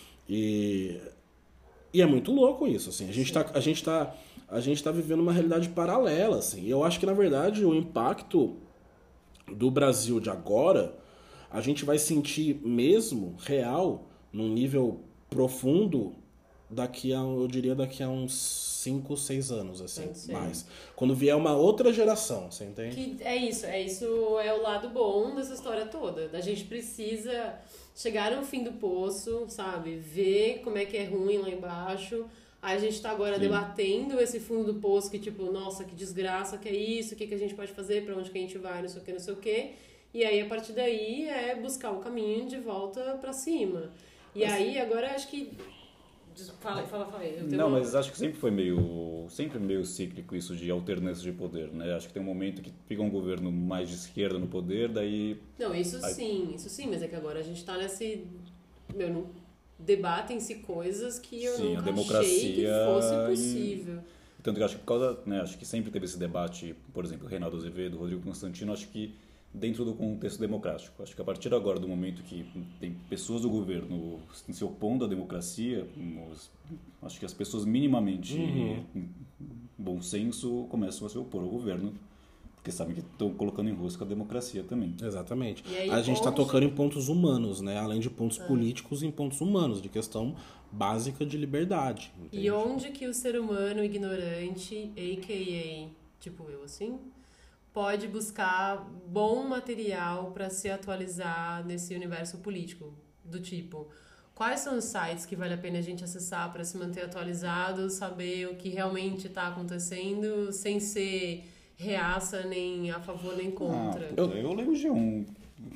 E é muito louco isso, assim. A gente tá vivendo uma realidade paralela, assim. E eu acho que, na verdade, o impacto do Brasil de agora, a gente vai sentir mesmo, real, num nível profundo, eu diria daqui a uns 5, 6 anos, assim, mais. Quando vier uma outra geração, você entende? Que é isso é o lado bom dessa história toda. A gente precisa chegar no fim do poço, sabe? Ver como é que é ruim lá embaixo. Aí a gente tá agora debatendo esse fundo do poço que, tipo, nossa, que desgraça, que é isso, o que a gente pode fazer, pra onde que a gente vai, não sei o que. E aí, a partir daí, é buscar o caminho de volta pra cima. E aí, agora, acho que Fala aí. Não, mas acho que sempre meio cíclico isso de alternância de poder, né? Acho que tem um momento que fica um governo mais de esquerda no poder, daí... Não, isso sim, mas é que agora a gente tá nesse... não debatem-se coisas que eu nunca achei que fosse possível. Tanto que eu acho que por causa, né, acho que sempre teve esse debate, por exemplo, Reinaldo Azevedo, Rodrigo Constantino, acho que dentro do contexto democrático. Acho que a partir agora, do momento que tem pessoas do governo se opondo à democracia, acho que as pessoas minimamente bom senso começam a se opor ao governo, porque sabem que estão colocando em risco a democracia também. Exatamente. Aí, a gente está tocando em pontos humanos, né? Além de pontos políticos, em pontos humanos, de questão básica de liberdade. Entende? E onde que o ser humano ignorante, a.k.a. tipo eu assim, pode buscar bom material para se atualizar nesse universo político? Do tipo, quais são os sites que vale a pena a gente acessar para se manter atualizado, saber o que realmente está acontecendo, sem ser reaça nem a favor nem contra? Eu leio o G1.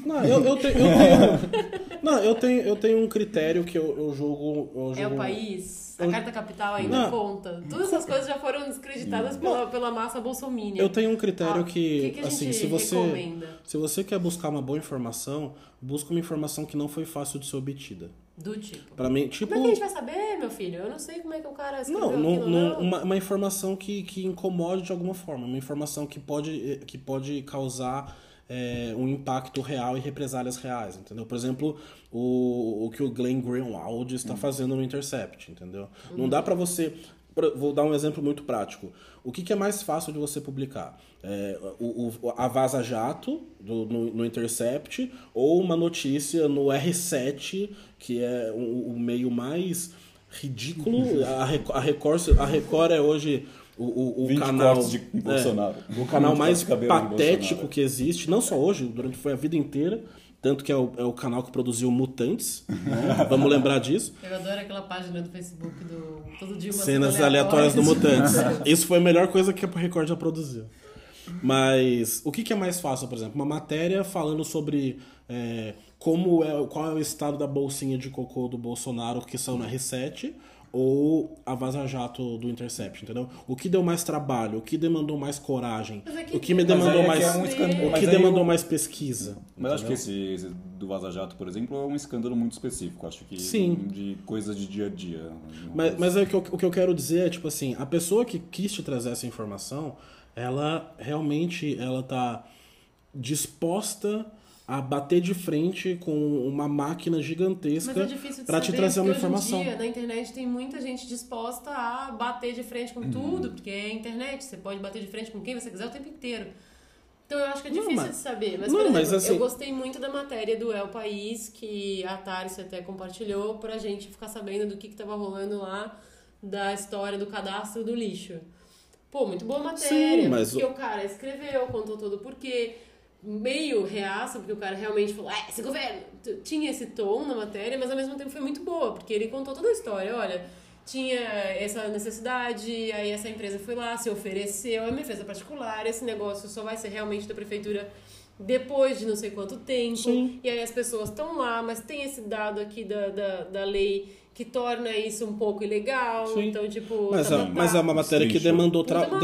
Eu tenho um critério que eu julgo... É o país? A Carta Capital ainda conta? Todas essas coisas já foram descreditadas pela massa bolsominion. Eu tenho um critério que a assim, gente recomenda? Se você quer buscar uma boa informação, busca uma informação que não foi fácil de ser obtida. Do tipo? Pra mim, tipo... Como é que a gente vai saber, meu filho? Eu não sei como é que o cara escreveu aquilo, uma informação que incomode de alguma forma. Uma informação que pode causar um impacto real e represálias reais, entendeu? Por exemplo, o que o Glenn Greenwald está fazendo no Intercept, entendeu? Não dá pra você... Vou dar um exemplo muito prático. O que é mais fácil de você publicar? A Vaza Jato no Intercept ou uma notícia no R7, que é o meio mais ridículo. A Record é hoje o canal de Bolsonaro. O canal mais patético que existe, não só hoje, foi a vida inteira. Tanto que é o canal que produziu Mutantes, né? Vamos lembrar disso. Eu adoro aquela página do Facebook do Todo Dia Uma Cenas aleatórias do Mutantes. Isso foi a melhor coisa que a Record já produziu. Mas o que é mais fácil, por exemplo? Uma matéria falando sobre qual é o estado da bolsinha de cocô do Bolsonaro que saiu na R7 ou a Vaza Jato do Intercept, entendeu? O que deu mais trabalho, o que demandou mais coragem, o que me demandou demandou mais pesquisa. Mas acho que esse do Vaza Jato, por exemplo, é um escândalo muito específico. Acho que de coisas de dia a dia. Mas o que eu quero dizer é, tipo assim, a pessoa que quis te trazer essa informação, ela realmente tá disposta a bater de frente com uma máquina gigantesca para te trazer uma informação. Hoje em dia, na internet tem muita gente disposta a bater de frente com tudo, porque é a internet, você pode bater de frente com quem você quiser o tempo inteiro. Então eu acho que é difícil de saber. Mas, por exemplo, assim, eu gostei muito da matéria do El País, que a Tarsi até compartilhou pra gente ficar sabendo do que tava rolando lá, da história do cadastro do lixo. Pô, muito boa matéria, porque o cara escreveu, contou todo o porquê. Meio reaça, porque o cara realmente falou, esse governo tinha esse tom na matéria, mas ao mesmo tempo foi muito boa, porque ele contou toda a história. Olha, tinha essa necessidade, aí essa empresa foi lá, se ofereceu, é uma empresa particular, esse negócio só vai ser realmente da prefeitura depois de não sei quanto tempo. Sim. E aí as pessoas estão lá, mas tem esse dado aqui da lei que torna isso um pouco ilegal. Sim. Então, tipo... Mas é uma matéria que demandou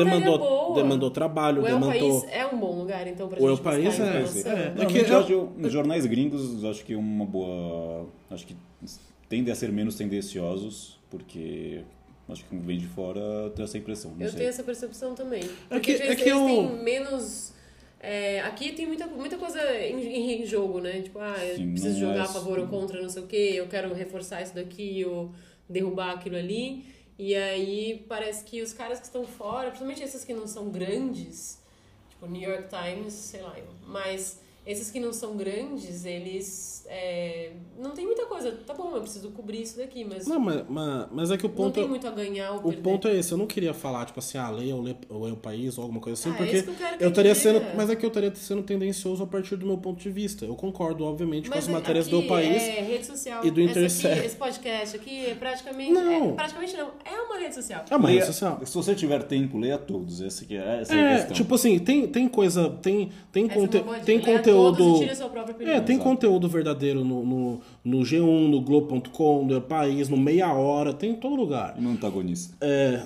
trabalho. O El País é um bom lugar, então, pra gente buscar informação. Nos jornais gringos, acho que uma boa... Acho que tendem a ser menos tendenciosos, porque acho que vem de fora tem essa impressão. Não sei. Tenho essa percepção também. Porque eles têm menos... aqui tem muita coisa em jogo, né? Tipo, eu preciso jogar a favor ou contra, não sei o quê, eu quero reforçar isso daqui ou derrubar aquilo ali. E aí parece que os caras que estão fora, principalmente esses que não são grandes, tipo New York Times, sei lá, mas esses que não são grandes, eles não tem muita coisa. Tá bom, eu preciso cobrir isso daqui, mas... Mas é que o ponto... Não tem muito a ganhar ou perder. O ponto é esse, eu não queria falar, tipo assim, a lei ou é o país ou alguma coisa assim, porque é isso que eu quero que eu estaria sendo... Mas é que eu estaria sendo tendencioso a partir do meu ponto de vista. Eu concordo, obviamente, com as matérias do país rede social. E do Intercept. Esse podcast aqui é praticamente... Não. Praticamente não, é uma rede social. É uma rede social. Se você tiver tempo, leia todos. Essa é a questão. Tipo assim, tem coisa... Tem conteúdo conteúdo... todos e tire a sua própria opinião. tem conteúdo verdadeiro no G1, no Globo.com, no País, no Meia Hora, tem em todo lugar. No antagonista.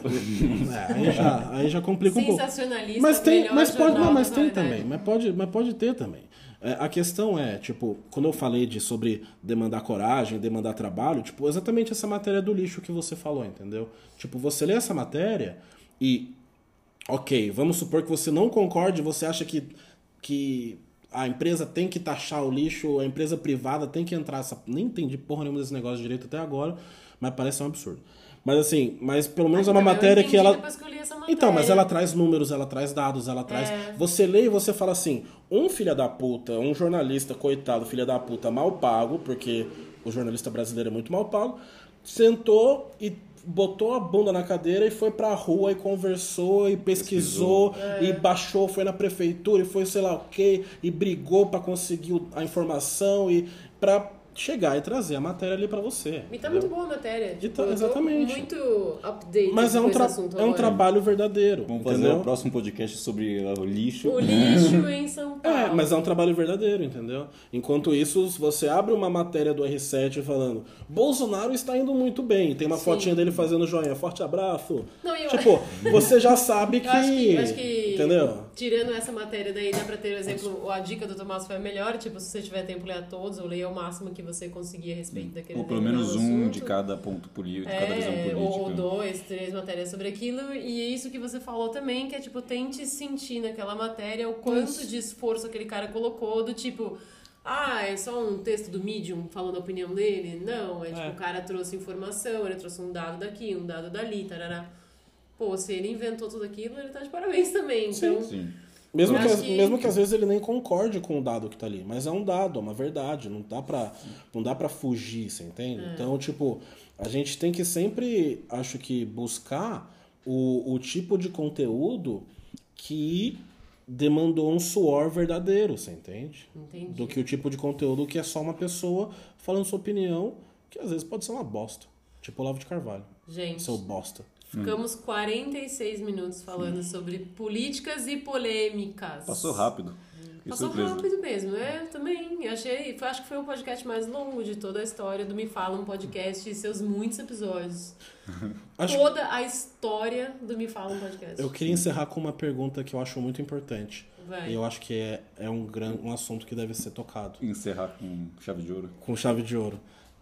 Aí já complica um pouco. Sensacionalista, Mas tem, melhor mas pode, jornal não, mas da tem atualidade. também. Mas pode ter também. A questão é, tipo, quando eu falei sobre demandar coragem, demandar trabalho, tipo, exatamente essa matéria do lixo que você falou, entendeu? Tipo, você lê essa matéria e, ok, vamos supor que você não concorde, você acha que a empresa tem que taxar o lixo, a empresa privada tem que entrar... Nem entendi porra nenhuma desse negócio de direito até agora, mas parece um absurdo. Mas assim, pelo menos é uma matéria que ela... Depois que eu li essa matéria. Então, mas ela traz números, ela traz dados, ela traz... Você lê e você fala assim, um filho da puta, um jornalista, coitado, filho da puta, mal pago, porque o jornalista brasileiro é muito mal pago, sentou e botou a bunda na cadeira e foi pra rua e conversou e pesquisou e baixou, foi na prefeitura e foi sei lá o quê, e brigou pra conseguir a informação e pra chegar e trazer a matéria ali pra você. E tá muito boa a matéria. Tipo, exatamente. Muito update. Mas é um, com esse assunto um agora. trabalho verdadeiro. Vamos fazer o próximo podcast sobre o lixo. O lixo em São Paulo. Mas é um trabalho verdadeiro, entendeu? Enquanto isso, você abre uma matéria do R7 falando Bolsonaro está indo muito bem. Tem uma fotinha dele fazendo joinha. Forte abraço. Não, Tipo, você já sabe que... Eu acho que entendeu? Tirando essa matéria daí, dá pra ter, por exemplo, a dica do Tomás foi a melhor. Tipo, se você tiver tempo, leia todos ou leia o máximo que você conseguir a respeito daquele Ou pelo menos determinado um assunto. de cada ponto político, de cada visão política. Ou 2, 3 matérias sobre aquilo. E é isso que você falou também, que é tipo, tente sentir naquela matéria o quanto de esforço aquele cara colocou, do tipo... é só um texto do Medium falando a opinião dele? Não, tipo, o cara trouxe informação, ele trouxe um dado daqui, um dado dali, tarará. Pô, se ele inventou tudo aquilo, ele tá de parabéns também. Então, Sim. Mesmo que às vezes ele nem concorde com o dado que tá ali, mas é um dado, é uma verdade, não dá pra fugir, você entende? Então, tipo, a gente tem que sempre, acho que, buscar o tipo de conteúdo que demandou um suor verdadeiro, você entende? Entendi. Do que o tipo de conteúdo que é só uma pessoa falando sua opinião, que às vezes pode ser uma bosta. Tipo Olavo de Carvalho. Gente, Seu bosta. ficamos 46 minutos falando sobre políticas e polêmicas. Passou rápido. Que Passou surpresa. rápido mesmo, também. Acho que foi o podcast mais longo de toda a história do Me Fala, um podcast e seus muitos episódios. Toda a história do Me Fala, um podcast. Eu queria encerrar com uma pergunta que eu acho muito importante. Vai. E eu acho que é um assunto que deve ser tocado. Encerrar com chave de ouro. Com chave de ouro.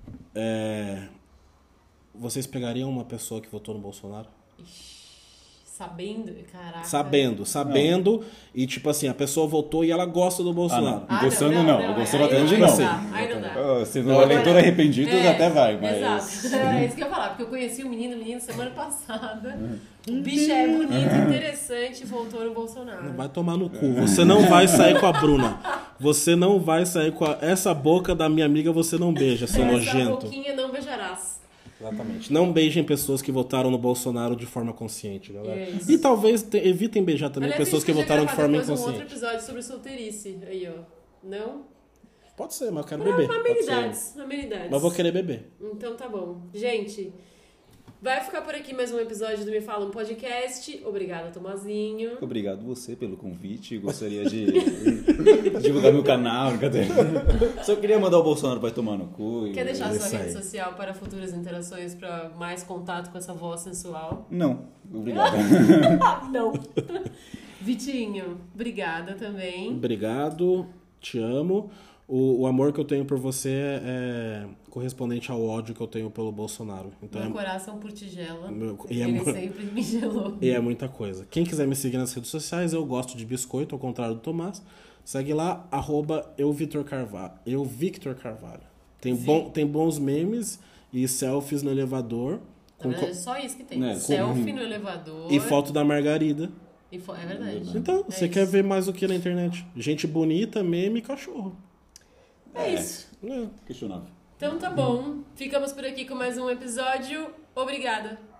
Vocês pegariam uma pessoa que votou no Bolsonaro? Sabendo, caraca. Sabendo, e tipo assim, a pessoa votou e ela gosta do Bolsonaro. Gostando não. Gostando até hoje não. Aí não dá. Se não é leitor arrependido, até vai. Mas... Exato. É isso que eu ia falar, porque eu conheci o menino semana passada. O bicho é bonito, interessante e voltou no Bolsonaro. Vai tomar no cu. Você não vai sair com a Bruna. Você não vai sair com essa boca da minha amiga, você não beija, seu nojento. Essa boquinha não beijarás. Exatamente. Não beijem pessoas que votaram no Bolsonaro de forma consciente, galera. É isso. E talvez evitem beijar também Aliás, pessoas a que gente votaram de podia forma gravar depois inconsciente. um outro episódio sobre solteirice. Aí, ó. Não? Pode ser, mas eu quero beber. Amenidades. Mas eu vou querer beber. Então tá bom. Gente, vai ficar por aqui mais um episódio do Me Fala, um podcast. Obrigada, Tomazinho. Obrigado você pelo convite. Gostaria de divulgar meu canal. Só queria mandar o Bolsonaro pra tomar no cu. Quer deixar sua isso rede aí. social para futuras interações, para mais contato com essa voz sensual? Não, obrigado. Não. Vitinho, obrigada também. Obrigado, te amo. O amor que eu tenho por você é correspondente ao ódio que eu tenho pelo Bolsonaro. Então Meu coração por tigela. e Ele sempre me gelou. E é muita coisa. Quem quiser me seguir nas redes sociais, eu gosto de biscoito, ao contrário do Tomás. Segue lá, @EuVictorCarvalho. EuVictorCarvalho. Tem bons memes e selfies no elevador. Na verdade, é só isso que tem. É, Selfie no elevador. E foto da Margarida. É verdade. Então, você quer ver mais o que na internet? Gente bonita, meme e cachorro. É isso. É. Questionável. Então tá bom. Ficamos por aqui com mais um episódio. Obrigada.